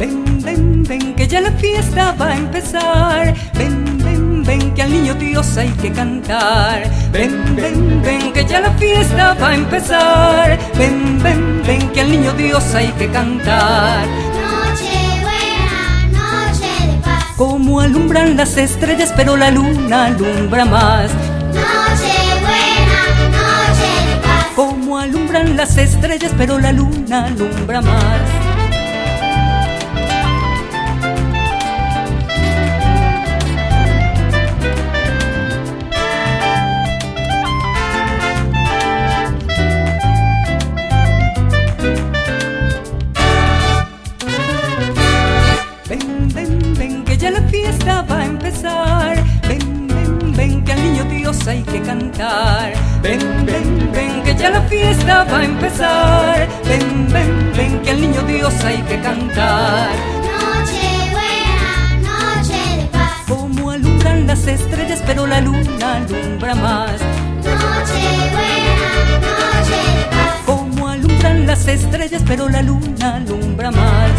Ven, ven, ven, que ya la fiesta va a empezar. Ven, ven, ven, que al niño Dios hay que cantar. Ven, ven, ven, que ya la fiesta va a empezar. Ven, ven, ven, que al niño Dios hay que cantar. Nochebuena, noche de paz. Como alumbran las estrellas, pero la luna alumbra más. Nochebuena, noche de paz. Como alumbran las estrellas, pero la luna alumbra más. Ven, ven, ven, que ya la fiesta va a empezar. Ven, ven, ven, que al niño Dios hay que cantar. Ven, ven, ven, que ya la fiesta va a empezar. Ven, ven, ven, que al niño Dios hay que cantar. Nochebuena, noche de paz. Como alumbran las estrellas, pero la luna alumbra más. Nochebuena, noche de paz. Como alumbran las estrellas, pero la luna alumbra más.